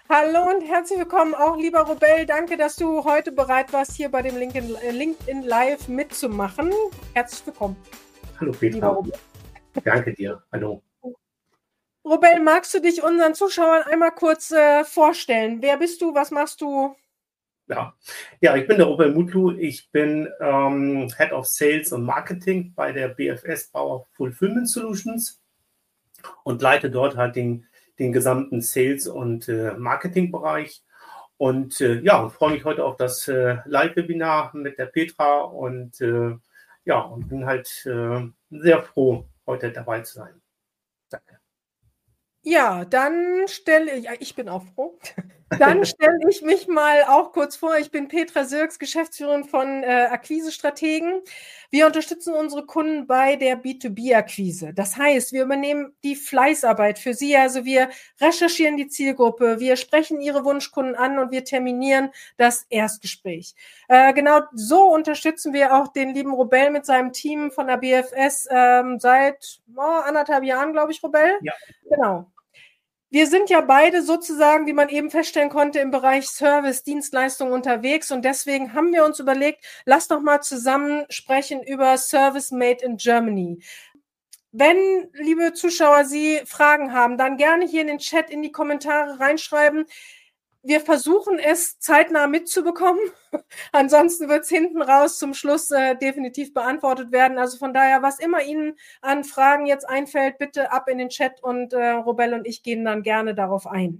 Hallo und herzlich willkommen auch, lieber Robel. Danke, dass du heute bereit warst, hier bei dem LinkedIn Live mitzumachen. Herzlich willkommen. Hallo Petra, danke dir. Hallo. Robel, magst du dich unseren Zuschauern einmal kurz vorstellen? Wer bist du? Was machst du? Ja, ich bin der Robel Mutlu. Ich bin Head of Sales und Marketing bei der BFS Bauer Fulfillment Solutions und leite dort halt den gesamten Sales- und Marketingbereich. Und freue mich heute auf das Live-Webinar mit der Petra und und bin halt sehr froh, heute dabei zu sein. Danke. Ja, dann ich bin auch froh. Dann stelle ich mich mal auch kurz vor. Ich bin Petra Sirks, Geschäftsführerin von Akquise-Strategen. Wir unterstützen unsere Kunden bei der B2B-Akquise. Das heißt, wir übernehmen die Fleißarbeit für sie. Also wir recherchieren die Zielgruppe, wir sprechen ihre Wunschkunden an und wir terminieren das Erstgespräch. Genau so unterstützen wir auch den lieben Robel mit seinem Team von der BFS seit 1,5 Jahren, glaube ich, Robel. Ja. Genau. Wir sind ja beide sozusagen, wie man eben feststellen konnte, im Bereich Service, Dienstleistungen unterwegs und deswegen haben wir uns überlegt, lass doch mal zusammen sprechen über Service Made in Germany. Wenn, liebe Zuschauer, Sie Fragen haben, dann gerne hier in den Chat, in die Kommentare reinschreiben. Wir versuchen es zeitnah mitzubekommen. Ansonsten wird es hinten raus zum Schluss definitiv beantwortet werden. Also von daher, was immer Ihnen an Fragen jetzt einfällt, bitte ab in den Chat und Robel und ich gehen dann gerne darauf ein.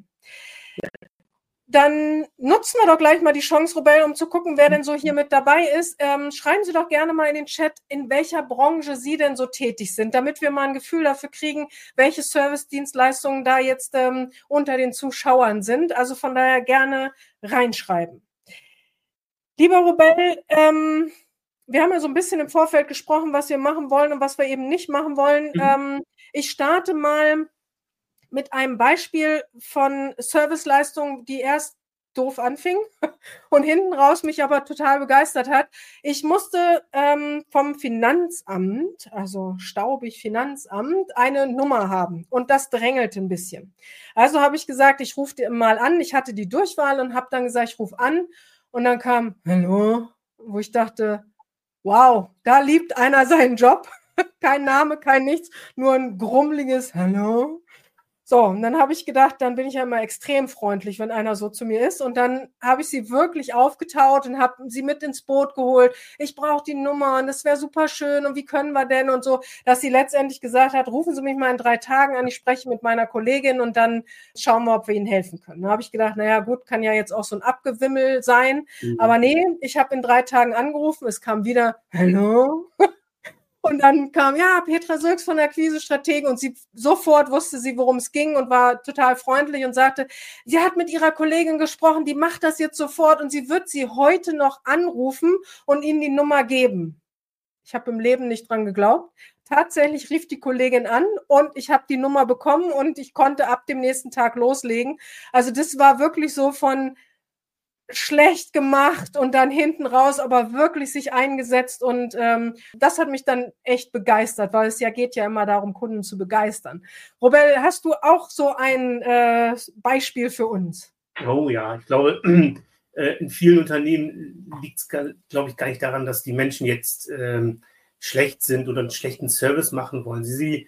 Dann nutzen wir doch gleich mal die Chance, Robel, um zu gucken, wer denn so hier mit dabei ist. Schreiben Sie doch gerne mal in den Chat, in welcher Branche Sie denn so tätig sind, damit wir mal ein Gefühl dafür kriegen, welche Service-Dienstleistungen da jetzt unter den Zuschauern sind. Also von daher gerne reinschreiben. Lieber Robel, wir haben ja so ein bisschen im Vorfeld gesprochen, was wir machen wollen und was wir eben nicht machen wollen. Ich starte mal mit einem Beispiel von Serviceleistungen, die erst doof anfing und hinten raus mich aber total begeistert hat. Ich musste vom Finanzamt, also staubig Finanzamt, eine Nummer haben und das drängelte ein bisschen. Also habe ich gesagt, ich rufe dir mal an. Ich hatte die Durchwahl und habe dann gesagt, ich rufe an und dann kam Hallo, wo ich dachte, wow, da liebt einer seinen Job. Kein Name, kein nichts, nur ein grummeliges Hallo. So, und dann habe ich gedacht, dann bin ich ja immer extrem freundlich, wenn einer so zu mir ist. Und dann habe ich sie wirklich aufgetaut und habe sie mit ins Boot geholt. Ich brauche die Nummer und das wäre super schön und wie können wir denn und so, dass sie letztendlich gesagt hat, rufen Sie mich mal in 3 Tagen an, ich spreche mit meiner Kollegin und dann schauen wir, ob wir Ihnen helfen können. Da habe ich gedacht, naja gut, kann ja jetzt auch so ein Abgewimmel sein. Aber nee, ich habe in 3 Tagen angerufen, es kam wieder, hallo. Und dann kam, ja, Petra Sirks von der Akquise-Strategen und sie sofort wusste sie, worum es ging und war total freundlich und sagte, sie hat mit ihrer Kollegin gesprochen, die macht das jetzt sofort und sie wird sie heute noch anrufen und ihnen die Nummer geben. Ich habe im Leben nicht dran geglaubt. Tatsächlich rief die Kollegin an und ich habe die Nummer bekommen und ich konnte ab dem nächsten Tag loslegen. Also das war wirklich so von schlecht gemacht und dann hinten raus aber wirklich sich eingesetzt und das hat mich dann echt begeistert, weil es ja geht ja immer darum, Kunden zu begeistern. Robel, hast du auch so ein Beispiel für uns? Oh ja, ich glaube, in vielen Unternehmen liegt es, glaube ich, gar nicht daran, dass die Menschen jetzt schlecht sind oder einen schlechten Service machen wollen.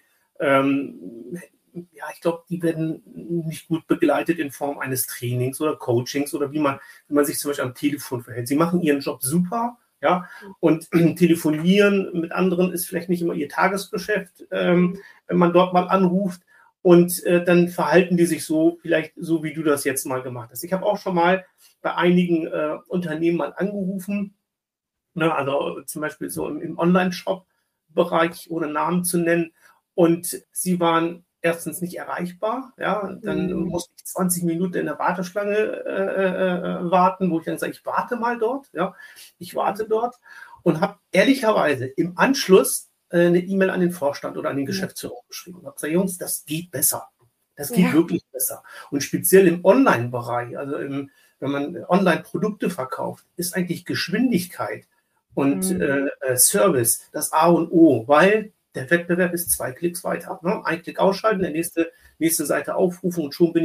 Ich glaube, die werden nicht gut begleitet in Form eines Trainings oder Coachings oder wie man sich zum Beispiel am Telefon verhält. Sie machen ihren Job super, ja, und telefonieren mit anderen ist vielleicht nicht immer ihr Tagesgeschäft, wenn man dort mal anruft. Und dann verhalten die sich so, vielleicht so, wie du das jetzt mal gemacht hast. Ich habe auch schon mal bei einigen Unternehmen mal angerufen, ne, also zum Beispiel so im Online-Shop-Bereich, ohne Namen zu nennen. Und sie waren erstens nicht erreichbar. Ja, dann musste ich 20 Minuten in der Warteschlange warten, wo ich dann sage, ich warte mal dort. Ja, ich warte dort und habe ehrlicherweise im Anschluss eine E-Mail an den Vorstand oder an den Geschäftsführer geschrieben und habe gesagt, Jungs, das geht besser. Das geht wirklich besser. Und speziell im Online-Bereich, also wenn man Online-Produkte verkauft, ist eigentlich Geschwindigkeit und Service das A und O, weil der Wettbewerb ist 2 Klicks weiter. Ne? 1 Klick ausschalten, der nächste Seite aufrufen und schon bin ich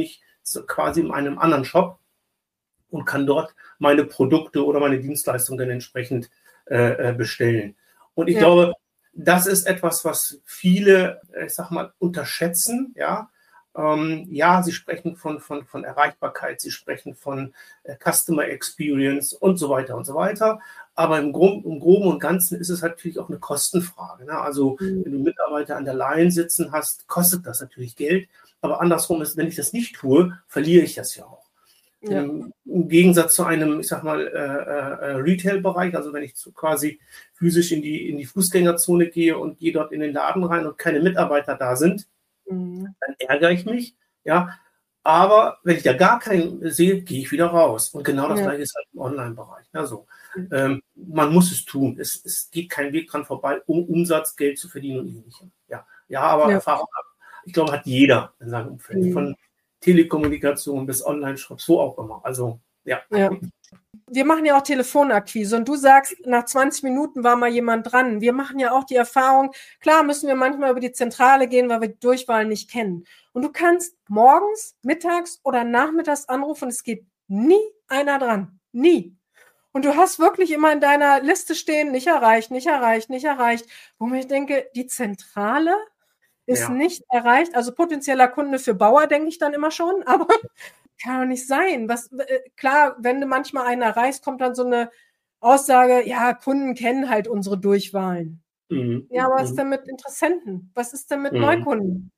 so quasi in einem anderen Shop und kann dort meine Produkte oder meine Dienstleistungen dann entsprechend bestellen. Und ich glaube, das ist etwas, was viele, ich sag mal, unterschätzen, ja. Ja, sie sprechen von Erreichbarkeit, sie sprechen von Customer Experience und so weiter und so weiter. Aber im Groben und Ganzen ist es natürlich auch eine Kostenfrage. Ne? Also wenn du Mitarbeiter an der Line sitzen hast, kostet das natürlich Geld. Aber andersrum ist, wenn ich das nicht tue, verliere ich das ja auch. Ja. Im Gegensatz zu einem, ich sag mal, Retail-Bereich, also wenn ich quasi physisch in die Fußgängerzone gehe und gehe dort in den Laden rein und keine Mitarbeiter da sind, dann ärgere ich mich, ja. Aber wenn ich da gar keinen sehe, gehe ich wieder raus. Und genau das Gleiche ist halt im Online-Bereich. Also, man muss es tun. Es geht kein Weg dran vorbei, um Umsatz, Geld zu verdienen und ähnlichem. Ja, aber Erfahrung, ich glaube, hat jeder in seinem Umfeld. Von Telekommunikation bis Online-Shops, wo auch immer. Also, ja. Wir machen ja auch Telefonakquise und du sagst, nach 20 Minuten war mal jemand dran. Wir machen ja auch die Erfahrung, klar müssen wir manchmal über die Zentrale gehen, weil wir die Durchwahl nicht kennen. Und du kannst morgens, mittags oder nachmittags anrufen, es geht nie einer dran. Nie. Und du hast wirklich immer in deiner Liste stehen, nicht erreicht, nicht erreicht, nicht erreicht. Wo ich denke, die Zentrale ist nicht erreicht. Also potenzieller Kunde für Bauer, denke ich dann immer schon, aber kann doch nicht sein. Klar, wenn du manchmal einen erreichst, kommt dann so eine Aussage, ja, Kunden kennen halt unsere Durchwahlen. Ja, aber was ist denn mit Interessenten? Was ist denn mit Neukunden?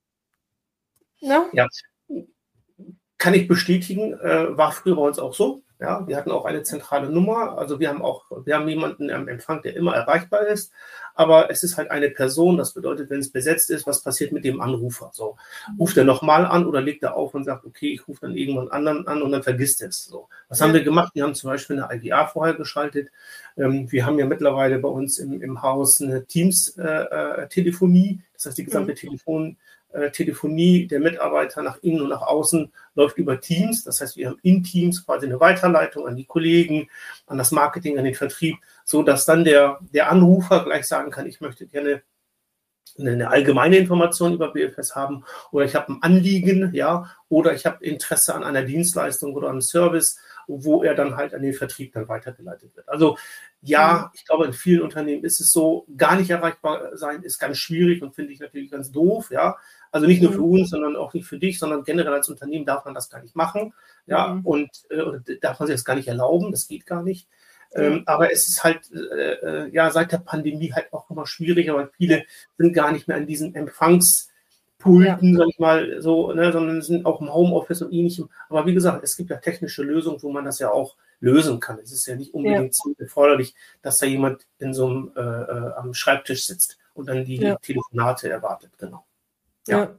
Ne? Ja, kann ich bestätigen, war früher bei uns auch so. Ja, wir hatten auch eine zentrale Nummer. Also wir haben jemanden am Empfang, der immer erreichbar ist. Aber es ist halt eine Person. Das bedeutet, wenn es besetzt ist, was passiert mit dem Anrufer? So, ruft er nochmal an oder legt er auf und sagt, okay, ich rufe dann irgendwann anderen an und dann vergisst es. So, was haben wir gemacht? Wir haben zum Beispiel eine IGA vorher geschaltet. Wir haben ja mittlerweile bei uns im Haus eine Teams-Telefonie. Das heißt, die gesamte Telefonie der Mitarbeiter nach innen und nach außen läuft über Teams. Das heißt, wir haben in Teams quasi eine Weiterleitung an die Kollegen, an das Marketing, an den Vertrieb, so dass dann der Anrufer gleich sagen kann, ich möchte gerne eine allgemeine Information über BFS haben oder ich habe ein Anliegen, ja, oder ich habe Interesse an einer Dienstleistung oder einem Service, wo er dann halt an den Vertrieb dann weitergeleitet wird. Also ja, ich glaube, in vielen Unternehmen ist es so, gar nicht erreichbar sein ist ganz schwierig und finde ich natürlich ganz doof, ja. Also nicht nur für uns, sondern auch nicht für dich, sondern generell als Unternehmen darf man das gar nicht machen, ja, und darf man sich das gar nicht erlauben, das geht gar nicht. Aber es ist halt, seit der Pandemie halt auch immer schwieriger, weil viele sind gar nicht mehr an diesen Empfangspulten, sag ich mal, so, ne, sondern sind auch im Homeoffice und ähnlichem. Aber wie gesagt, es gibt ja technische Lösungen, wo man das ja auch lösen kann. Es ist ja nicht unbedingt erforderlich, dass da jemand in so einem am Schreibtisch sitzt und dann die Telefonate erwartet, genau. Ja.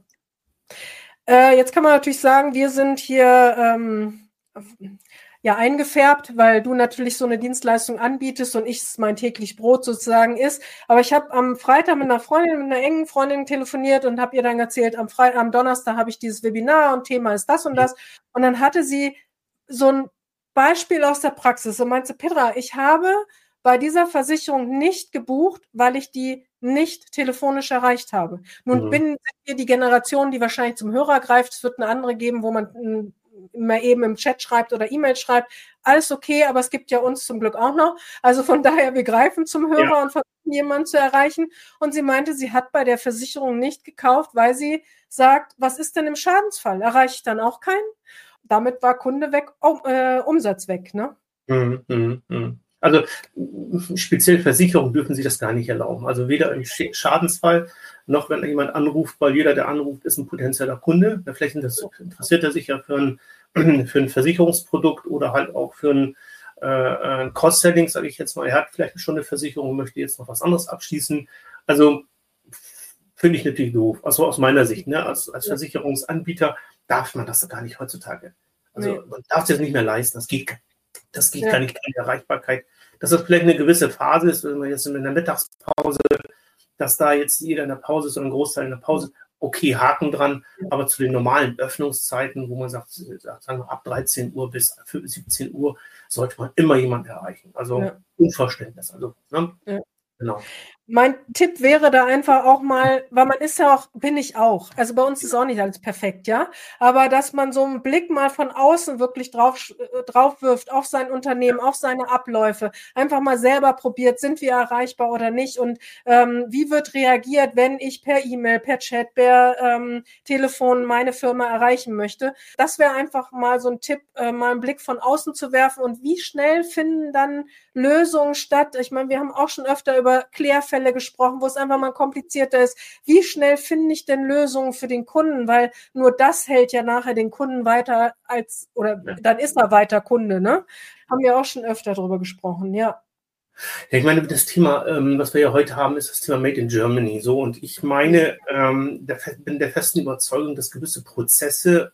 Jetzt kann man natürlich sagen, wir sind hier eingefärbt, weil du natürlich so eine Dienstleistung anbietest und ich mein täglich Brot sozusagen ist. Aber ich habe am Freitag mit einer engen Freundin telefoniert und habe ihr dann erzählt, am Donnerstag habe ich dieses Webinar und Thema ist das und das. Und dann hatte sie so ein Beispiel aus der Praxis und meinte, Petra, ich habe bei dieser Versicherung nicht gebucht, weil ich die nicht telefonisch erreicht habe. Nun sind wir die Generation, die wahrscheinlich zum Hörer greift. Es wird eine andere geben, wo man immer eben im Chat schreibt oder E-Mail schreibt. Alles okay, aber es gibt ja uns zum Glück auch noch. Also von daher, wir greifen zum Hörer und versuchen, jemanden zu erreichen. Und sie meinte, sie hat bei der Versicherung nicht gekauft, weil sie sagt, was ist denn im Schadensfall? Erreiche ich dann auch keinen? Damit war Kunde weg, Umsatz weg, ne? Also speziell Versicherungen dürfen sich das gar nicht erlauben. Also weder im Schadensfall noch wenn jemand anruft, weil jeder, der anruft, ist ein potenzieller Kunde. Vielleicht interessiert er sich ja für ein Versicherungsprodukt oder halt auch für ein Cross-Selling, sage ich jetzt mal. Er hat vielleicht schon eine Versicherung und möchte jetzt noch was anderes abschließen. Also finde ich natürlich doof. Also aus meiner Sicht, ne? Als Versicherungsanbieter darf man das gar nicht heutzutage. Also man darf es jetzt nicht mehr leisten. Das geht gar nicht, keine Erreichbarkeit. Dass das vielleicht eine gewisse Phase ist, wenn man jetzt in der Mittagspause, dass da jetzt jeder in der Pause ist oder ein Großteil in der Pause, okay, Haken dran, aber zu den normalen Öffnungszeiten, wo man sagt, sagen wir ab 13 Uhr bis 17 Uhr, sollte man immer jemanden erreichen. Also Unverständnis. Also, ne? Ja. Genau. Mein Tipp wäre da einfach auch mal, weil man ist ja auch, bin ich auch, also bei uns ist auch nicht alles perfekt, ja, aber dass man so einen Blick mal von außen wirklich drauf wirft auf sein Unternehmen, auf seine Abläufe, einfach mal selber probiert, sind wir erreichbar oder nicht und wie wird reagiert, wenn ich per E-Mail, per Chat, per Telefon meine Firma erreichen möchte. Das wäre einfach mal so ein Tipp, mal einen Blick von außen zu werfen und wie schnell finden dann Lösungen statt. Ich meine, wir haben auch schon öfter über Klärfälle gesprochen, wo es einfach mal komplizierter ist. Wie schnell finde ich denn Lösungen für den Kunden? Weil nur das hält ja nachher den Kunden weiter dann ist er weiter Kunde, ne? Haben wir auch schon öfter drüber gesprochen, ja. Ja, ich meine, das Thema, was wir ja heute haben, ist das Thema Made in Germany. So, und ich meine, bin der festen Überzeugung, dass gewisse Prozesse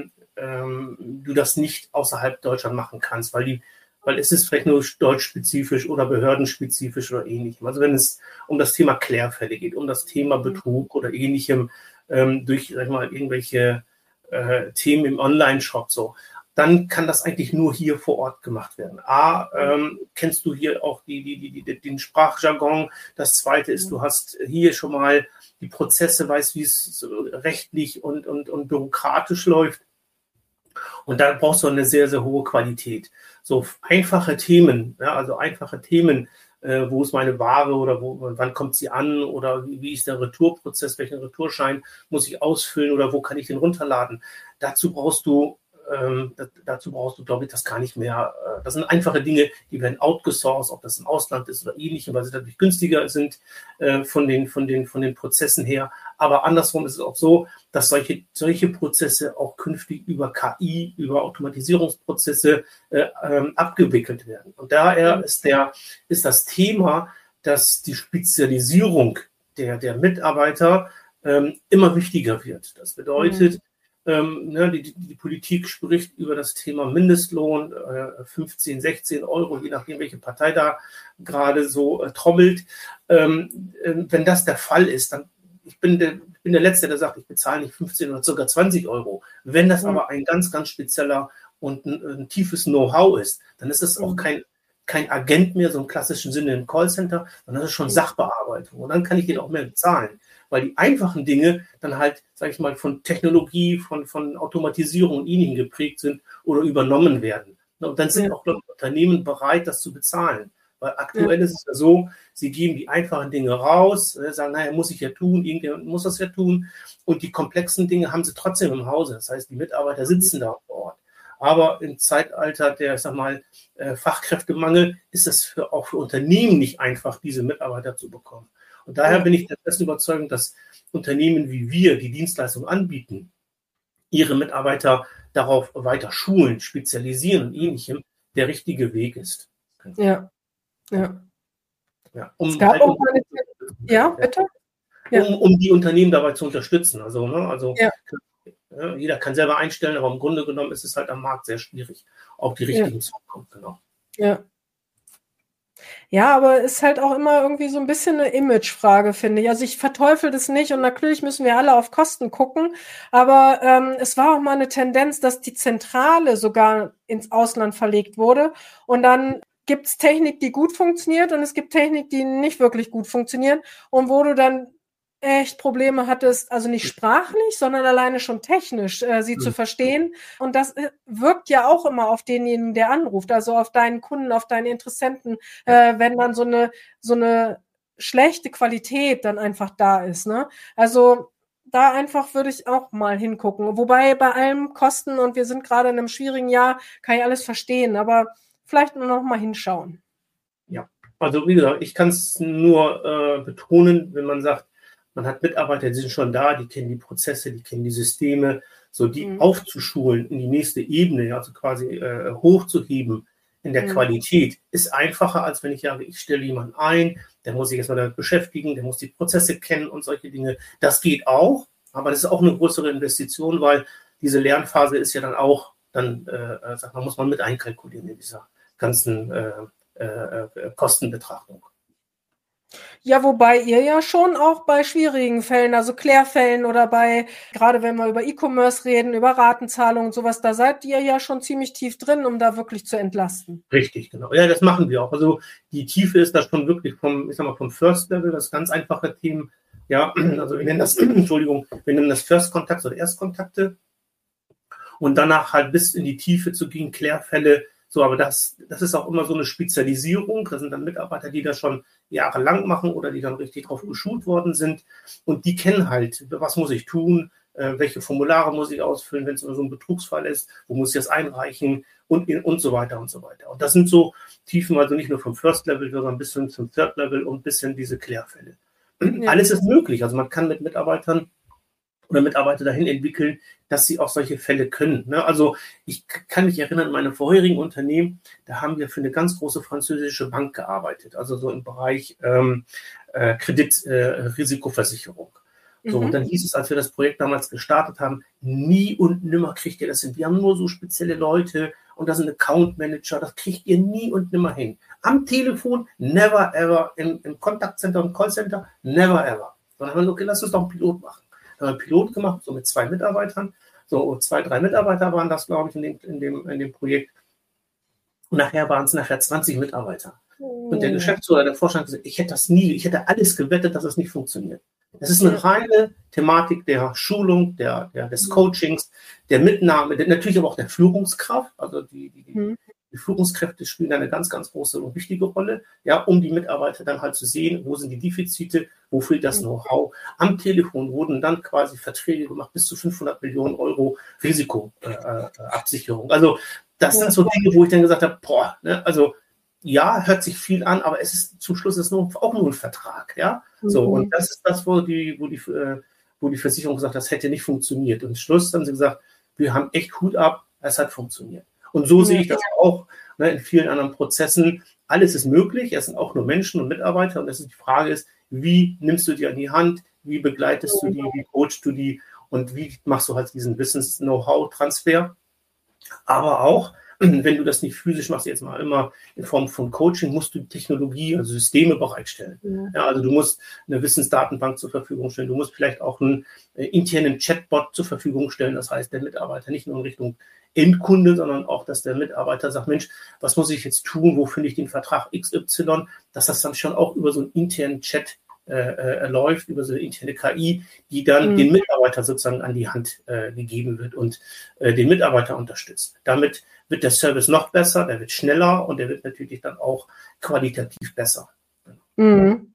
du das nicht außerhalb Deutschland machen kannst, weil es ist vielleicht nur deutschspezifisch oder behördenspezifisch oder ähnlichem. Also wenn es um das Thema Klärfälle geht, um das Thema Betrug oder ähnlichem durch, sag ich mal, irgendwelche Themen im Online-Shop so, dann kann das eigentlich nur hier vor Ort gemacht werden. Kennst du hier auch den Sprachjargon. Das Zweite ist, du hast hier schon mal die Prozesse, weißt, wie es rechtlich und bürokratisch läuft. Und da brauchst du eine sehr, sehr hohe Qualität. So einfache Themen, ja, also einfache Themen, wo ist meine Ware oder wann kommt sie an oder wie ist der Retourprozess, welchen Retourschein muss ich ausfüllen oder wo kann ich den runterladen. Dazu brauchst du, glaube ich, das gar nicht mehr. Das sind einfache Dinge, die werden outgesourced, ob das im Ausland ist oder ähnlichem, weil sie dadurch günstiger sind von den Prozessen her. Aber andersrum ist es auch so, dass solche Prozesse auch künftig über KI, über Automatisierungsprozesse abgewickelt werden. Und daher ist das Thema, dass die Spezialisierung der Mitarbeiter immer wichtiger wird. Das bedeutet, die Politik spricht über das Thema Mindestlohn, 15, 16 Euro, je nachdem, welche Partei da gerade so trommelt. Wenn das der Fall ist, dann ich bin der Letzte, der sagt, ich bezahle nicht 15 oder sogar 20 Euro. Wenn das aber ein ganz, ganz spezieller und ein tiefes Know-how ist, dann ist es auch kein Agent mehr, so im klassischen Sinne im Callcenter, sondern das ist schon Sachbearbeitung. Und dann kann ich den auch mehr bezahlen. Weil die einfachen Dinge dann halt, sage ich mal, von Technologie, von Automatisierung und Ähnlichem geprägt sind oder übernommen werden. Und dann sind auch Unternehmen bereit, das zu bezahlen. Weil aktuell ist es ja so, sie geben die einfachen Dinge raus, sagen, naja, muss ich ja tun, irgendjemand muss das ja tun. Und die komplexen Dinge haben sie trotzdem im Hause. Das heißt, die Mitarbeiter sitzen da vor Ort. Aber im Zeitalter der, ich sag mal, Fachkräftemangel ist es auch für Unternehmen nicht einfach, diese Mitarbeiter zu bekommen. Und daher bin ich der festen Überzeugung, dass Unternehmen wie wir, die Dienstleistungen anbieten, ihre Mitarbeiter darauf weiter schulen, spezialisieren und ähnlichem, der richtige Weg ist. Ja. Um die Unternehmen dabei zu unterstützen. Jeder kann selber einstellen, aber im Grunde genommen ist es halt am Markt sehr schwierig, auch die richtigen zu bekommen. Genau. Ja, aber ist halt auch immer irgendwie so ein bisschen eine Imagefrage, finde ich. Also ich verteufel das nicht und natürlich müssen wir alle auf Kosten gucken, aber es war auch mal eine Tendenz, dass die Zentrale sogar ins Ausland verlegt wurde und dann gibt es Technik, die gut funktioniert und es gibt Technik, die nicht wirklich gut funktionieren und wo du dann echt Probleme hattest, also nicht sprachlich, sondern alleine schon technisch sie zu verstehen. Und das wirkt ja auch immer auf denjenigen, der anruft, also auf deinen Kunden, auf deine Interessenten, wenn dann so eine schlechte Qualität dann einfach da ist. Ne? Also da einfach würde ich auch mal hingucken. Wobei bei allem Kosten und wir sind gerade in einem schwierigen Jahr, kann ich alles verstehen, aber vielleicht nur noch mal hinschauen. Ja, also wie gesagt, ich kann es nur betonen, wenn man sagt, man hat Mitarbeiter, die sind schon da, die kennen die Prozesse, die kennen die Systeme, so die aufzuschulen in die nächste Ebene, also quasi hochzuheben in der Qualität, ist einfacher, als wenn ich sage, ich stelle jemanden ein, der muss sich erstmal damit beschäftigen, der muss die Prozesse kennen und solche Dinge. Das geht auch, aber das ist auch eine größere Investition, weil diese Lernphase ist ja dann auch, muss man mit einkalkulieren in dieser ganzen Kostenbetrachtung. Ja, wobei ihr ja schon auch bei schwierigen Fällen, also Klärfällen oder gerade wenn wir über E-Commerce reden, über Ratenzahlungen und sowas, da seid ihr ja schon ziemlich tief drin, um da wirklich zu entlasten. Richtig, genau. Ja, das machen wir auch. Also die Tiefe ist da schon wirklich vom First Level, das ganz einfache Themen. Ja, also wir nennen das, Entschuldigung, wir nennen das First Kontakt oder Erstkontakte. Und danach halt bis in die Tiefe zu gehen, Klärfälle. So, aber das ist auch immer so eine Spezialisierung. Das sind dann Mitarbeiter, die das schon jahrelang machen oder die dann richtig drauf geschult worden sind. Und die kennen halt, was muss ich tun, welche Formulare muss ich ausfüllen, wenn es so ein Betrugsfall ist, wo muss ich das einreichen und so weiter und so weiter. Und das sind so Tiefen, also nicht nur vom First Level, sondern bis hin zum Third Level und bis in diese Klärfälle. Ja. Alles ist möglich. Also man kann mit Mitarbeitern oder Mitarbeiter dahin entwickeln, dass sie auch solche Fälle können. Ne? Also ich kann mich erinnern, in meinem vorherigen Unternehmen, da haben wir für eine ganz große französische Bank gearbeitet, also so im Bereich Kreditrisikoversicherung. So, und dann hieß es, als wir das Projekt damals gestartet haben, nie und nimmer kriegt ihr das hin. Wir haben nur so spezielle Leute und das sind Account Manager, das kriegt ihr nie und nimmer hin. Am Telefon, never ever, im Kontaktcenter und Callcenter, never ever. Sondern haben wir gesagt, okay, lass uns doch einen Pilot machen. Da haben wir einen Pilot gemacht, so mit 2 Mitarbeitern. So 2, 3 Mitarbeiter waren das, glaube ich, in dem Projekt. Und nachher waren es 20 Mitarbeiter. Und der Geschäftsführer, der Vorstand gesagt, ich hätte alles gewettet, dass es nicht funktioniert. Das ist eine reine Thematik der Schulung, des Coachings, der Mitnahme, natürlich aber auch der Führungskraft. Also die Führungskräfte spielen eine ganz, ganz große und wichtige Rolle, ja, um die Mitarbeiter dann halt zu sehen, wo sind die Defizite, wo fehlt das Know-how. Am Telefon wurden dann quasi Verträge gemacht, bis zu 500 Millionen Euro Risikoabsicherung. Also das sind so Dinge, wo ich dann gesagt habe, also ja, hört sich viel an, aber es ist zum Schluss auch nur ein Vertrag, ja. So, und das ist das, wo die Versicherung gesagt hat, das hätte nicht funktioniert. Und am Schluss haben sie gesagt, wir haben echt Hut ab, es hat funktioniert. Und so sehe ich das auch, ne, in vielen anderen Prozessen. Alles ist möglich, es sind auch nur Menschen und Mitarbeiter. Und die Frage ist, wie nimmst du die an die Hand, wie begleitest du die, wie coachst du die und wie machst du halt diesen Wissens-Know-how-Transfer. Aber auch, wenn du das nicht physisch machst, jetzt mal immer in Form von Coaching, musst du Technologie, also Systeme bereitstellen. Ja, also du musst eine Wissensdatenbank zur Verfügung stellen. Du musst vielleicht auch einen internen Chatbot zur Verfügung stellen. Das heißt, der Mitarbeiter nicht nur in Richtung Endkunde, sondern auch, dass der Mitarbeiter sagt, Mensch, was muss ich jetzt tun? Wo finde ich den Vertrag XY? Dass das dann schon auch über so einen internen Chat läuft, über so eine interne KI, die dann den Mitarbeiter sozusagen an die Hand gegeben wird und den Mitarbeiter unterstützt. Damit wird der Service noch besser, der wird schneller und der wird natürlich dann auch qualitativ besser. Mhm.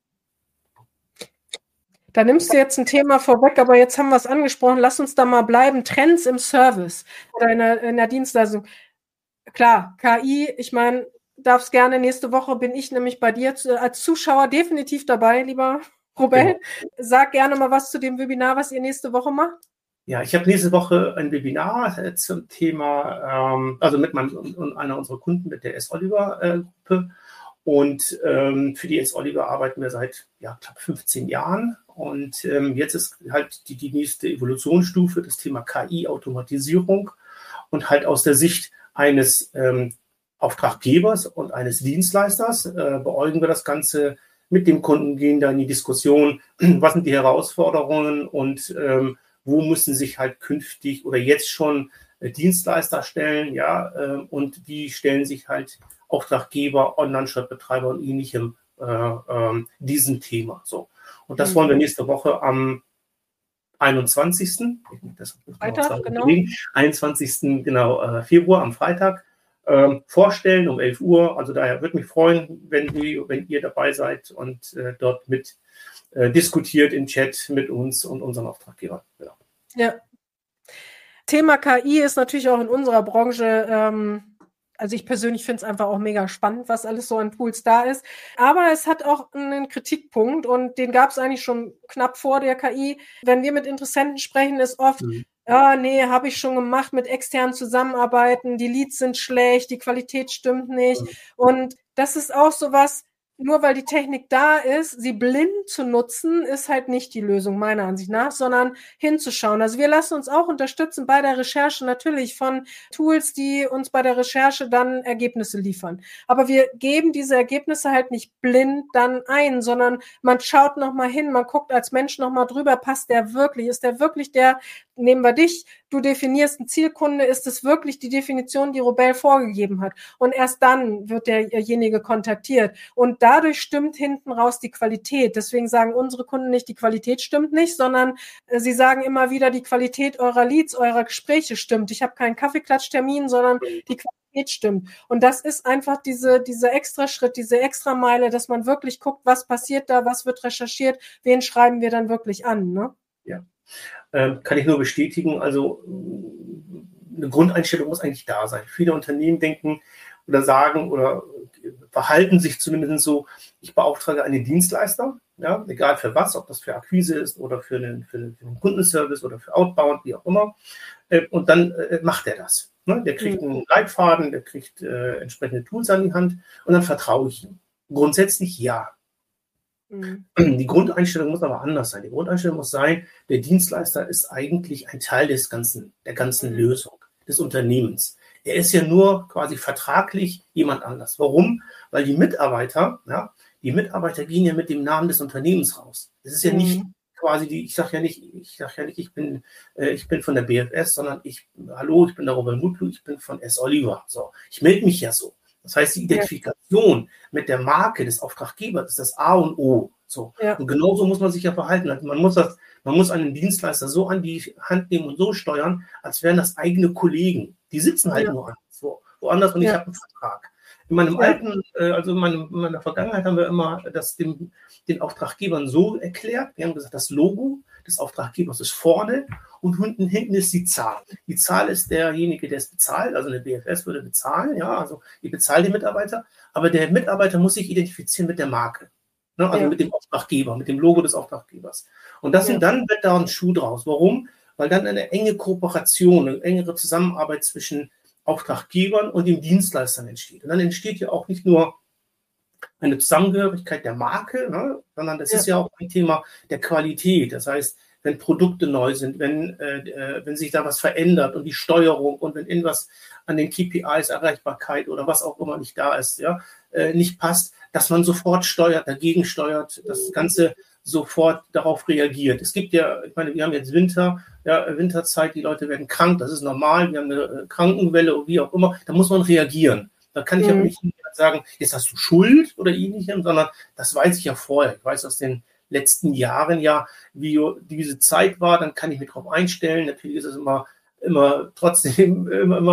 Da nimmst du jetzt ein Thema vorweg, aber jetzt haben wir es angesprochen. Lass uns da mal bleiben. Trends im Service oder in der Dienstleistung. Klar, KI, ich meine, darfst gerne, nächste Woche bin ich nämlich bei dir als Zuschauer definitiv dabei, lieber Robert. Genau. Sag gerne mal was zu dem Webinar, was ihr nächste Woche macht. Ja, ich habe nächste Woche ein Webinar zum Thema, also mit meinem und einer unserer Kunden, mit der S. Oliver-Gruppe. Und für die S. Oliver arbeiten wir seit knapp 15 Jahren. Und jetzt ist halt die nächste Evolutionsstufe das Thema KI-Automatisierung und halt aus der Sicht eines Auftraggebers und eines Dienstleisters beäugen wir das Ganze mit dem Kunden, gehen da in die Diskussion, was sind die Herausforderungen und wo müssen sich halt künftig oder jetzt schon Dienstleister stellen, und wie stellen sich halt Auftraggeber, Online-Shop-Betreiber und ähnlichem diesem Thema. So. Und das wollen wir nächste Woche am 21. Freitag, genau. 21. Februar, am Freitag, vorstellen um 11 Uhr. Also daher würde mich freuen, wenn ihr dabei seid und dort mit diskutiert im Chat mit uns und unseren Auftraggebern. Ja. Thema KI ist natürlich auch in unserer Branche, also ich persönlich finde es einfach auch mega spannend, was alles so an Tools da ist. Aber es hat auch einen Kritikpunkt und den gab es eigentlich schon knapp vor der KI. Wenn wir mit Interessenten sprechen, ist oft, habe ich schon gemacht, mit externen zusammenarbeiten, die Leads sind schlecht, die Qualität stimmt nicht. Und das ist auch sowas, nur weil die Technik da ist, sie blind zu nutzen, ist halt nicht die Lösung meiner Ansicht nach, sondern hinzuschauen. Also wir lassen uns auch unterstützen bei der Recherche natürlich von Tools, die uns bei der Recherche dann Ergebnisse liefern. Aber wir geben diese Ergebnisse halt nicht blind dann ein, sondern man schaut nochmal hin, man guckt als Mensch nochmal drüber, passt der wirklich, ist der wirklich der, nehmen wir dich, du definierst einen Zielkunde, ist es wirklich die Definition, die Robel vorgegeben hat? Und erst dann wird derjenige kontaktiert. Und dadurch stimmt hinten raus die Qualität. Deswegen sagen unsere Kunden nicht, die Qualität stimmt nicht, sondern sie sagen immer wieder, die Qualität eurer Leads, eurer Gespräche stimmt. Ich habe keinen Kaffeeklatschtermin, sondern die Qualität stimmt. Und das ist einfach dieser extra Schritt, diese extra Meile, dass man wirklich guckt, was passiert da, was wird recherchiert, wen schreiben wir dann wirklich an, ne? Ja. Kann ich nur bestätigen. Also eine Grundeinstellung muss eigentlich da sein. Viele Unternehmen denken oder sagen oder verhalten sich zumindest so, ich beauftrage einen Dienstleister, ja, egal für was, ob das für Akquise ist oder für einen Kundenservice oder für Outbound, wie auch immer. Und dann macht er das. Ne? Der kriegt einen Leitfaden, der kriegt entsprechende Tools an die Hand und dann vertraue ich ihm. Grundsätzlich ja. Die Grundeinstellung muss aber anders sein. Die Grundeinstellung muss sein, der Dienstleister ist eigentlich ein Teil der ganzen Lösung, des Unternehmens. Er ist ja nur quasi vertraglich jemand anders. Warum? Weil die Mitarbeiter gehen ja mit dem Namen des Unternehmens raus. Es ist ja nicht quasi ich sage ja nicht, ich bin von der BFS, sondern hallo, ich bin der Robert Mutlu, ich bin von S. Oliver. So, ich melde mich ja so. Das heißt, die Identifikation mit der Marke des Auftraggebers ist das A und O. So. Ja. Und genauso muss man sich ja verhalten. Also man muss einen Dienstleister so an die Hand nehmen und so steuern, als wären das eigene Kollegen. Die sitzen halt nur woanders und ich habe einen Vertrag. In meinem in meiner Vergangenheit haben wir immer das den Auftraggebern so erklärt. Wir haben gesagt, das Logo des Auftraggebers ist vorne und hinten ist die Zahl. Die Zahl ist derjenige, der es bezahlt. Also eine BFS würde bezahlen, ja, also ich bezahle den Mitarbeiter, aber der Mitarbeiter muss sich identifizieren mit der Marke. Ne, also mit dem Auftraggeber, mit dem Logo des Auftraggebers. Und dann wird da ein Schuh draus. Warum? Weil dann eine enge Kooperation, eine engere Zusammenarbeit zwischen Auftraggebern und den Dienstleistern entsteht. Und dann entsteht ja auch nicht nur eine Zusammengehörigkeit der Marke, ne, sondern das ist ja auch ein Thema der Qualität. Das heißt, wenn Produkte neu sind, wenn sich da was verändert und die Steuerung und wenn irgendwas an den KPIs, Erreichbarkeit oder was auch immer nicht da ist, nicht passt, dass man sofort dagegen steuert, das Ganze sofort darauf reagiert. Es gibt ja, ich meine, wir haben jetzt Winterzeit, die Leute werden krank, das ist normal, wir haben eine Krankenwelle oder wie auch immer, da muss man reagieren. Da kann ich aber nicht sagen, jetzt hast du Schuld oder ähnlichem, sondern das weiß ich ja vorher. Ich weiß aus den letzten Jahren wie diese Zeit war, dann kann ich mich darauf einstellen. Natürlich ist es immer trotzdem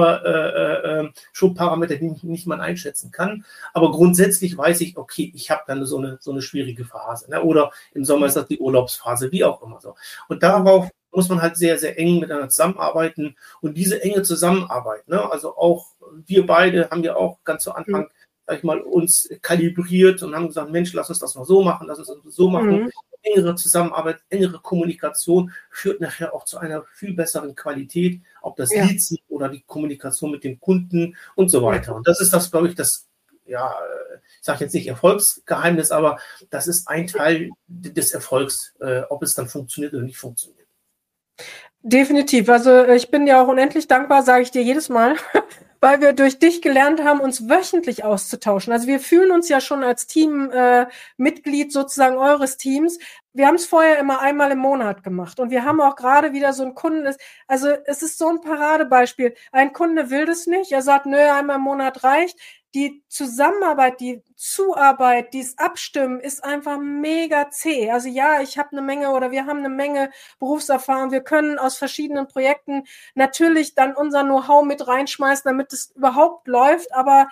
Schubparameter, die nicht man einschätzen kann. Aber grundsätzlich weiß ich, okay, ich habe dann so eine schwierige Phase. Ne? Oder im Sommer ist das die Urlaubsphase, wie auch immer so. Und darauf muss man halt sehr, sehr eng miteinander zusammenarbeiten. Und diese enge Zusammenarbeit, ne? Also auch wir beide haben ja auch ganz zu Anfang, sag ich mal, uns kalibriert und haben gesagt, Mensch, lass uns das noch so machen, lass uns das so machen. Engere Zusammenarbeit, engere Kommunikation führt nachher auch zu einer viel besseren Qualität, ob das Leads sind oder die Kommunikation mit dem Kunden und so weiter. Und das ist das, glaube ich, ich sage jetzt nicht Erfolgsgeheimnis, aber das ist ein Teil des Erfolgs, ob es dann funktioniert oder nicht funktioniert. Definitiv. Also ich bin ja auch unendlich dankbar, sage ich dir jedes Mal, weil wir durch dich gelernt haben, uns wöchentlich auszutauschen. Also wir fühlen uns ja schon als Teammitglied sozusagen eures Teams. Wir haben es vorher immer einmal im Monat gemacht und wir haben auch gerade wieder so einen Kunden, also es ist so ein Paradebeispiel. Ein Kunde will das nicht, er sagt, nö, einmal im Monat reicht. Die Zusammenarbeit, die Zuarbeit, dieses Abstimmen ist einfach mega zäh. Also ja, wir haben eine Menge Berufserfahrung. Wir können aus verschiedenen Projekten natürlich dann unser Know-how mit reinschmeißen, damit es überhaupt läuft. Aber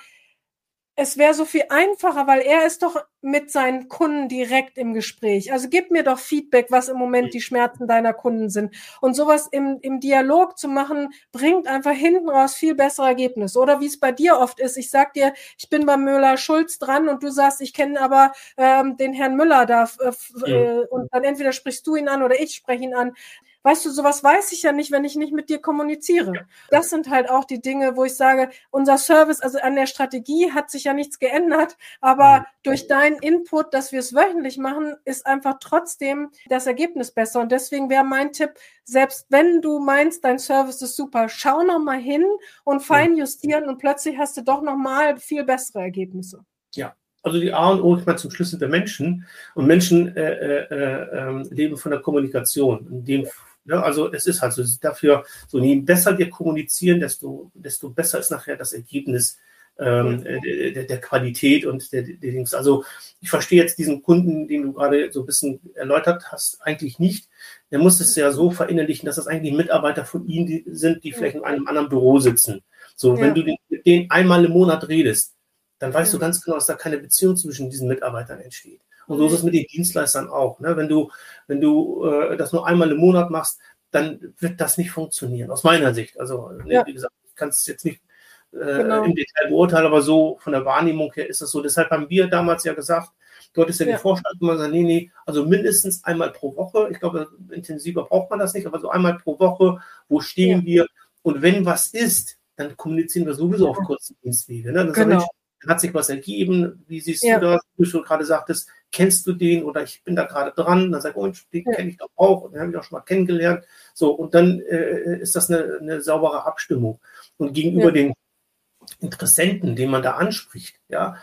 es wäre so viel einfacher, weil er ist doch mit seinen Kunden direkt im Gespräch. Also gib mir doch Feedback, was im Moment die Schmerzen deiner Kunden sind. Und sowas im Dialog zu machen, bringt einfach hinten raus viel bessere Ergebnisse. Oder wie es bei dir oft ist. Ich sag dir, ich bin bei Müller-Schulz dran und du sagst, ich kenne aber den Herrn Müller da. Und dann entweder sprichst du ihn an oder ich spreche ihn an. weißt du, sowas weiß ich ja nicht, wenn ich nicht mit dir kommuniziere. Das sind halt auch die Dinge, wo ich sage, unser Service, also an der Strategie hat sich ja nichts geändert, aber durch deinen Input, dass wir es wöchentlich machen, ist einfach trotzdem das Ergebnis besser. Und deswegen wäre mein Tipp, selbst wenn du meinst, dein Service ist super, schau noch mal hin und feinjustieren und plötzlich hast du doch noch mal viel bessere Ergebnisse. Ja. Also die A und O, ich meine, zum Schlüssel der Menschen. Und Menschen leben von der Kommunikation. Also es ist halt so, dafür, so je besser wir kommunizieren, desto besser ist nachher das Ergebnis der Qualität und der Dings. Also ich verstehe jetzt diesen Kunden, den du gerade so ein bisschen erläutert hast, eigentlich nicht. Der muss es ja so verinnerlichen, dass das eigentlich Mitarbeiter von ihm sind, die vielleicht in einem anderen Büro sitzen. So, wenn du mit denen einmal im Monat redest, dann weißt du ganz genau, dass da keine Beziehung zwischen diesen Mitarbeitern entsteht. Und so ist es mit den Dienstleistern auch. Ne? Wenn du das nur einmal im Monat machst, dann wird das nicht funktionieren, aus meiner Sicht. Also, wie gesagt, ich kann es jetzt nicht im Detail beurteilen, aber so von der Wahrnehmung her ist es so. Deshalb haben wir damals ja gesagt, du hattest ja den Vorschlag immer gesagt, nee, also mindestens einmal pro Woche. Ich glaube, intensiver braucht man das nicht, aber so einmal pro Woche, wo stehen wir? Und wenn was ist, dann kommunizieren wir sowieso auf kurzen Dienstwege. Ne? Hat sich was ergeben, wie siehst du das, wie du schon gerade sagtest, kennst du den oder ich bin da gerade dran, dann sag ich, den kenne ich doch auch und den habe ich auch schon mal kennengelernt. So, und dann ist das eine saubere Abstimmung. Und gegenüber den Interessenten, den man da anspricht,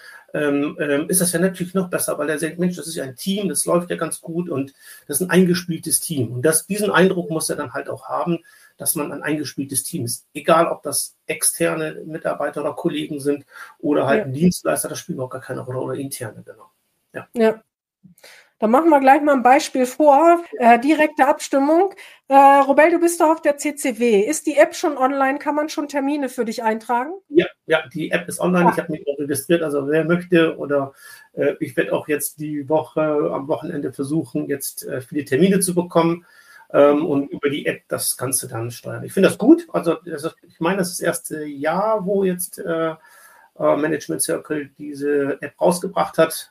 ist das ja natürlich noch besser, weil er sagt, Mensch, das ist ja ein Team, das läuft ja ganz gut und das ist ein eingespieltes Team. Und diesen Eindruck muss er dann halt auch haben, dass man ein eingespieltes Team ist. Egal, ob das externe Mitarbeiter oder Kollegen sind oder halt ein Dienstleister, das spielt auch gar keine Rolle, oder interne, genau. Ja. Dann machen wir gleich mal ein Beispiel vor. Direkte Abstimmung. Robel, du bist doch auf der CCW. Ist die App schon online? Kann man schon Termine für dich eintragen? Ja, die App ist online. Ich habe mich auch registriert. Also wer möchte oder ich werde auch jetzt die Woche am Wochenende versuchen, jetzt viele Termine zu bekommen. Und über die App das Ganze dann steuern. Ich finde das gut. Also ich meine, das ist das erste Jahr, wo jetzt Management Circle diese App rausgebracht hat.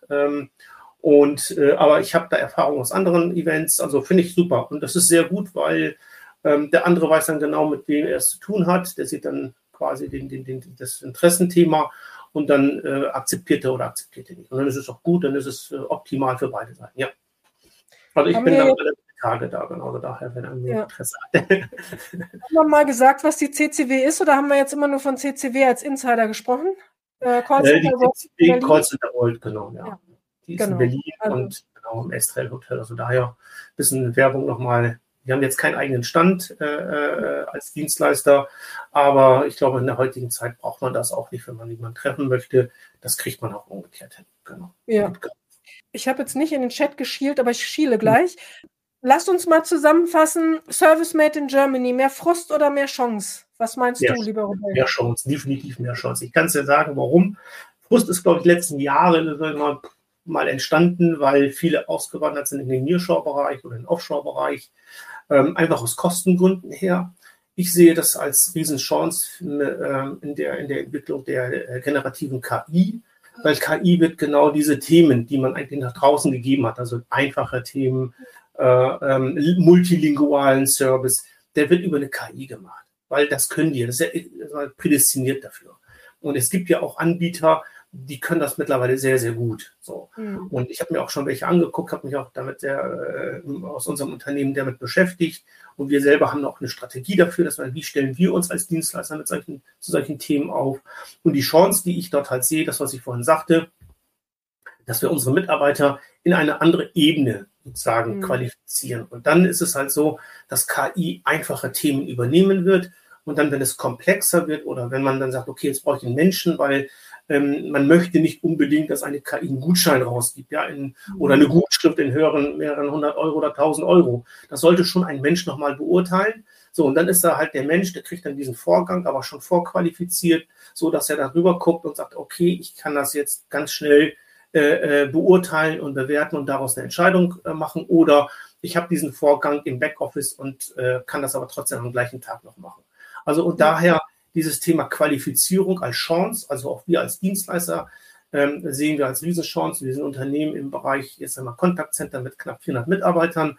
Aber ich habe da Erfahrung aus anderen Events. Also finde ich super. Und das ist sehr gut, weil der andere weiß dann genau, mit wem er es zu tun hat. Der sieht dann quasi das Interessenthema und dann akzeptiert er oder akzeptiert er nicht. Und dann ist es auch gut, dann ist es optimal für beide Seiten. Ja. Also ich bin da Tage da, genau, also daher, wenn er Interesse hat. Haben wir mal gesagt, was die CCW ist, oder haben wir jetzt immer nur von CCW als Insider gesprochen? Die CCW Callcenter World, genau, ja. Die ist in Berlin und genau im Estrell Hotel, also daher ein bisschen Werbung nochmal. Wir haben jetzt keinen eigenen Stand als Dienstleister, aber ich glaube, in der heutigen Zeit braucht man das auch nicht, wenn man jemanden treffen möchte. Das kriegt man auch umgekehrt hin, genau. Ja. Ich habe jetzt nicht in den Chat geschielt, aber ich schiele gleich. Lasst uns mal zusammenfassen. Service Made in Germany, mehr Frust oder mehr Chance? Was meinst du, lieber Robert? Mehr Chance, definitiv mehr Chance. Ich kann es ja sagen, warum. Frust ist, glaube ich, letzten Jahre mal entstanden, weil viele ausgewandert sind in den Nearshore-Bereich oder den Offshore-Bereich, einfach aus Kostengründen her. Ich sehe das als Riesenchance in der Entwicklung der generativen KI, weil KI wird genau diese Themen, die man eigentlich nach draußen gegeben hat, also einfache Themen, multilingualen Service, der wird über eine KI gemacht, weil das können die, das ist ja prädestiniert dafür. Und es gibt ja auch Anbieter, die können das mittlerweile sehr, sehr gut. So. Und ich habe mir auch schon welche angeguckt, habe mich auch damit aus unserem Unternehmen damit beschäftigt. Und wir selber haben auch eine Strategie dafür, dass wie stellen wir uns als Dienstleister zu solchen Themen auf. Und die Chance, die ich dort halt sehe, das, was ich vorhin sagte, dass wir unsere Mitarbeiter in eine andere Ebene sozusagen qualifizieren. Und dann ist es halt so, dass KI einfache Themen übernehmen wird. Und dann, wenn es komplexer wird oder wenn man dann sagt, okay, jetzt brauche ich einen Menschen, weil man möchte nicht unbedingt, dass eine KI einen Gutschein rausgibt, oder eine Gutschrift in mehreren 100 Euro oder 1000 Euro. Das sollte schon ein Mensch nochmal beurteilen. So, und dann ist da halt der Mensch, der kriegt dann diesen Vorgang, aber schon vorqualifiziert, so dass er darüber guckt und sagt, okay, ich kann das jetzt ganz schnell beurteilen und bewerten und daraus eine Entscheidung machen. Oder ich habe diesen Vorgang im Backoffice und kann das aber trotzdem am gleichen Tag noch machen. Also und daher dieses Thema Qualifizierung als Chance, also auch wir als Dienstleister sehen wir als Riesenchance. Wir sind Unternehmen im Bereich, jetzt einmal Contact Center mit knapp 400 Mitarbeitern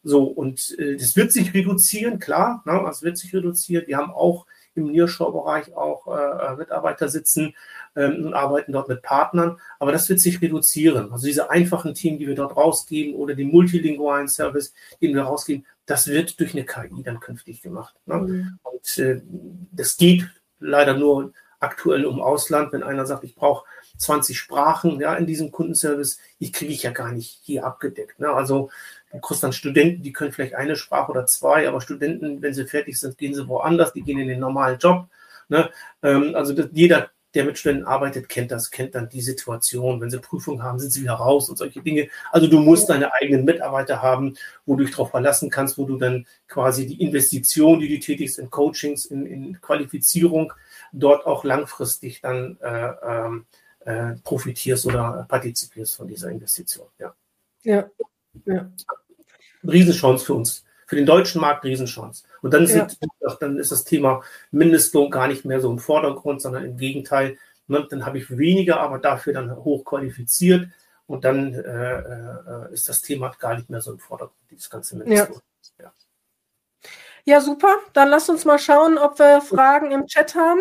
So, und das wird sich reduzieren, klar, ne, es wird sich reduzieren. Wir haben auch im Nearshore-Bereich auch Mitarbeiter sitzen und arbeiten dort mit Partnern, aber das wird sich reduzieren. Also diese einfachen Themen, die wir dort rausgeben oder den multilingualen Service, den wir rausgeben, das wird durch eine KI dann künftig gemacht. Ne? Mhm. Und das geht leider nur aktuell im Ausland, wenn einer sagt, ich brauche 20 Sprachen, ja, in diesem Kundenservice, die kriege ich ja gar nicht hier abgedeckt. Ne? Also du kriegst dann Studenten, die können vielleicht eine Sprache oder zwei, aber Studenten, wenn sie fertig sind, gehen sie woanders, die gehen in den normalen Job. Ne? Also jeder, der mit Studenten arbeitet, kennt dann die Situation. Wenn sie Prüfungen haben, sind sie wieder raus und solche Dinge. Also du musst deine eigenen Mitarbeiter haben, wo du dich darauf verlassen kannst, wo du dann quasi die Investition, die du tätigst in Coachings, in Qualifizierung, dort auch langfristig dann profitierst oder partizipierst von dieser Investition. Ja. Riesenchance für uns. Für den deutschen Markt Riesenchance. Und dann ist das Thema Mindestlohn gar nicht mehr so im Vordergrund, sondern im Gegenteil. Ne, dann habe ich weniger, aber dafür dann hochqualifiziert. Und dann ist das Thema gar nicht mehr so im Vordergrund, dieses ganze Mindestlohn. Ja, super. Dann lass uns mal schauen, ob wir Fragen im Chat haben.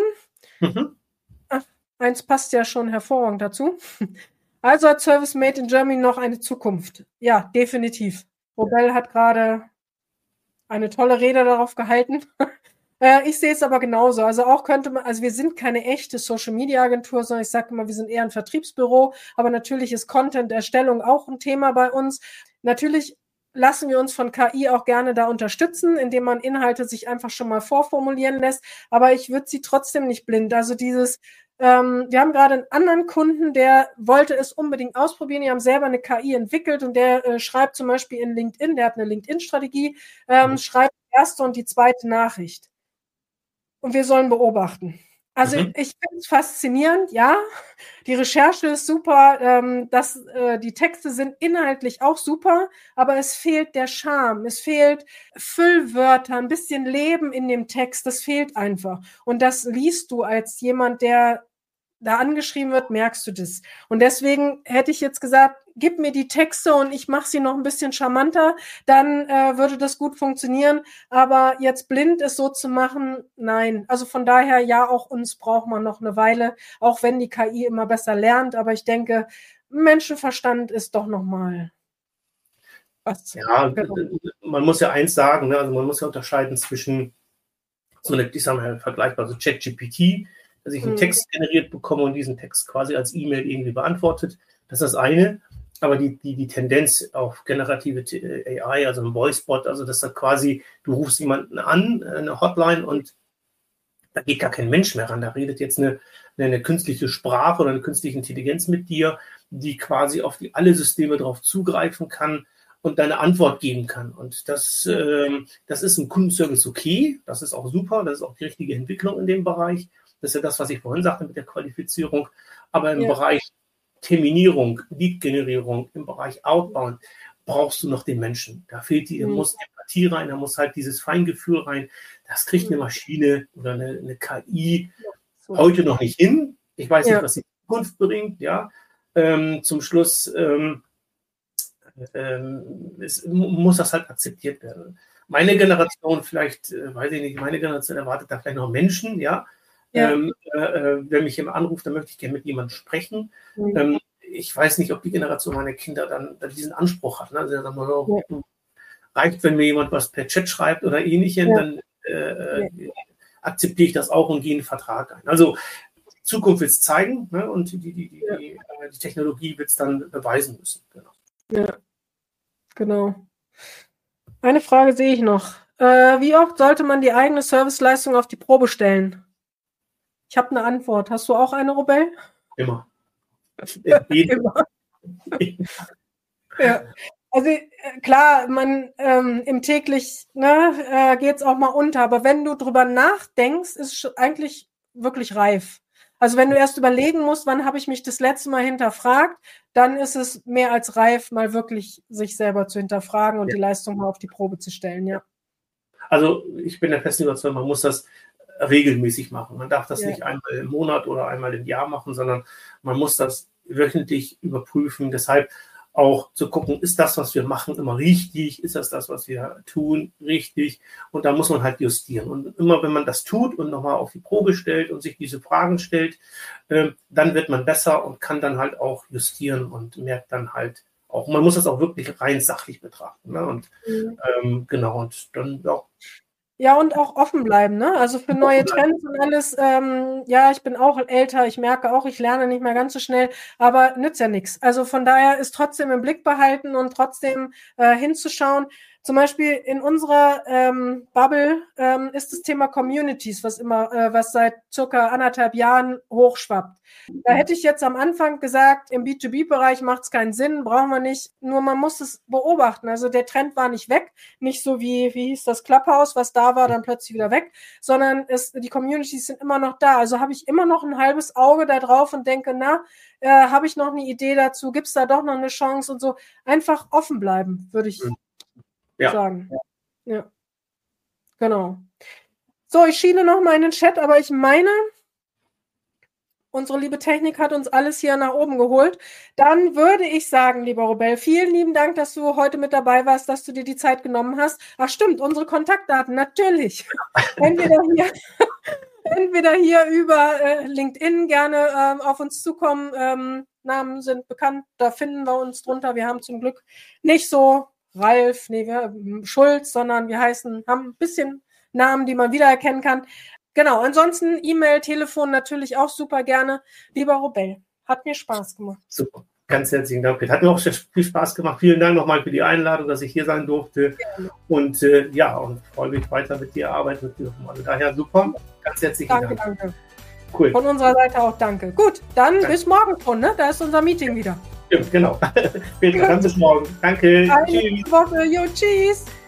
Eins passt ja schon hervorragend dazu. Also hat Service Made in Germany noch eine Zukunft? Ja, definitiv. Robel hat gerade eine tolle Rede darauf gehalten. Ich sehe es aber genauso. Also auch könnte man, also wir sind keine echte Social-Media-Agentur, sondern ich sage immer, wir sind eher ein Vertriebsbüro. Aber natürlich ist Content-Erstellung auch ein Thema bei uns. Natürlich lassen wir uns von KI auch gerne da unterstützen, indem man Inhalte sich einfach schon mal vorformulieren lässt. Aber ich würde sie trotzdem nicht blind. Also wir haben gerade einen anderen Kunden, der wollte es unbedingt ausprobieren. Die haben selber eine KI entwickelt und der schreibt zum Beispiel in LinkedIn, der hat eine LinkedIn-Strategie, schreibt die erste und die zweite Nachricht. Und wir sollen beobachten. Also ich finde es faszinierend, ja, die Recherche ist super, die Texte sind inhaltlich auch super, aber es fehlt der Charme, es fehlt Füllwörter, ein bisschen Leben in dem Text, das fehlt einfach. Und das liest du als jemand, der da angeschrieben wird, merkst du das. Und deswegen hätte ich jetzt gesagt, gib mir die Texte und ich mache sie noch ein bisschen charmanter, dann würde das gut funktionieren. Aber jetzt blind es so zu machen, nein. Also von daher, ja, auch uns braucht man noch eine Weile, auch wenn die KI immer besser lernt. Aber ich denke, Menschenverstand ist doch nochmal was. Ja, genau. Man muss ja eins sagen, ne? Also man muss ja unterscheiden zwischen so eine, ich sage mal, vergleichbar, so ChatGPT, dass ich einen Text generiert bekomme und diesen Text quasi als E-Mail irgendwie beantwortet. Das ist das eine. Aber die Tendenz auf generative AI, also ein Voicebot, also dass da quasi, du rufst jemanden an, eine Hotline und da geht gar kein Mensch mehr ran. Da redet jetzt eine künstliche Sprache oder eine künstliche Intelligenz mit dir, die quasi auf alle Systeme drauf zugreifen kann und deine Antwort geben kann. Und das ist im Kundenservice okay. Das ist auch super. Das ist auch die richtige Entwicklung in dem Bereich. Das ist ja das, was ich vorhin sagte mit der Qualifizierung. Aber im Bereich Terminierung, Lead-Generierung, im Bereich Outbound brauchst du noch den Menschen. Da fehlt da muss Empathie rein, da muss halt dieses Feingefühl rein. Das kriegt eine Maschine oder eine KI heute noch nicht hin. Ich weiß nicht, was die Zukunft bringt. Ja. Zum Schluss muss das halt akzeptiert werden. Meine Generation vielleicht, weiß ich nicht, meine Generation erwartet da vielleicht noch Menschen, ja. Wer mich jemand anruft, dann möchte ich gerne mit jemandem sprechen. Ich weiß nicht, ob die Generation meiner Kinder dann diesen Anspruch hat. Ne? Also, reicht, wenn mir jemand was per Chat schreibt oder ähnliches, dann akzeptiere ich das auch und gehe in den Vertrag ein. Also die Zukunft wird es zeigen, ne? Und die Technologie wird es dann beweisen müssen. Genau. Ja, genau. Eine Frage sehe ich noch. Wie oft sollte man die eigene Serviceleistung auf die Probe stellen? Ich habe eine Antwort. Hast du auch eine, Robel? Immer. Immer. Ja. Also klar, im täglich geht es auch mal unter, aber wenn du drüber nachdenkst, ist es eigentlich wirklich reif. Also wenn du erst überlegen musst, wann habe ich mich das letzte Mal hinterfragt, dann ist es mehr als reif, mal wirklich sich selber zu hinterfragen und die Leistung mal auf die Probe zu stellen, ja. Also ich bin der festen Überzeugung, man muss das regelmäßig machen. Man darf das nicht einmal im Monat oder einmal im Jahr machen, sondern man muss das wöchentlich überprüfen. Deshalb auch zu gucken, ist das, was wir machen, immer richtig? Ist das, was wir tun, richtig? Und da muss man halt justieren. Und immer, wenn man das tut und nochmal auf die Probe stellt und sich diese Fragen stellt, dann wird man besser und kann dann halt auch justieren und merkt dann halt auch, man muss das auch wirklich rein sachlich betrachten. Ne? Und genau, und dann, ja. Ja, und auch offen bleiben, ne? Also für neue Trends und alles. Ja, ich bin auch älter, ich merke auch, ich lerne nicht mehr ganz so schnell, aber nützt ja nichts. Also von daher ist trotzdem im Blick behalten und trotzdem hinzuschauen. Zum Beispiel in unserer Bubble ist das Thema Communities, was seit circa 1,5 Jahren hochschwappt. Da hätte ich jetzt am Anfang gesagt, im B2B-Bereich macht es keinen Sinn, brauchen wir nicht. Nur man muss es beobachten. Also der Trend war nicht weg, nicht so wie hieß das Clubhouse, was da war, dann plötzlich wieder weg, sondern die Communities sind immer noch da. Also habe ich immer noch ein halbes Auge da drauf und denke, habe ich noch eine Idee dazu? Gibt es da doch noch eine Chance und so? Einfach offen bleiben, würde ich sagen. Ja, genau. So, ich schiele noch mal in den Chat, aber ich meine, unsere liebe Technik hat uns alles hier nach oben geholt. Dann würde ich sagen, lieber Robel, vielen lieben Dank, dass du heute mit dabei warst, dass du dir die Zeit genommen hast. Ach stimmt, unsere Kontaktdaten, natürlich. Entweder hier über LinkedIn gerne auf uns zukommen. Namen sind bekannt, da finden wir uns drunter. Wir haben zum Glück nicht so Ralf, Schulz, sondern haben ein bisschen Namen, die man wiedererkennen kann. Genau, ansonsten E-Mail, Telefon natürlich auch super gerne. Lieber Robel, hat mir Spaß gemacht. Super, ganz herzlichen Dank. Hat mir auch sehr viel Spaß gemacht. Vielen Dank nochmal für die Einladung, dass ich hier sein durfte. Gerne. Und und freue mich weiter mit dir arbeiten zu dürfen. Also daher super, ganz herzlichen Dank. Danke. Cool. Von unserer Seite auch danke. Gut, dann bis morgen schon, ne? Da ist unser Meeting wieder. Stimmt, genau. Dann bis morgen. Danke. Tschüss. Woche. Jo, tschüss.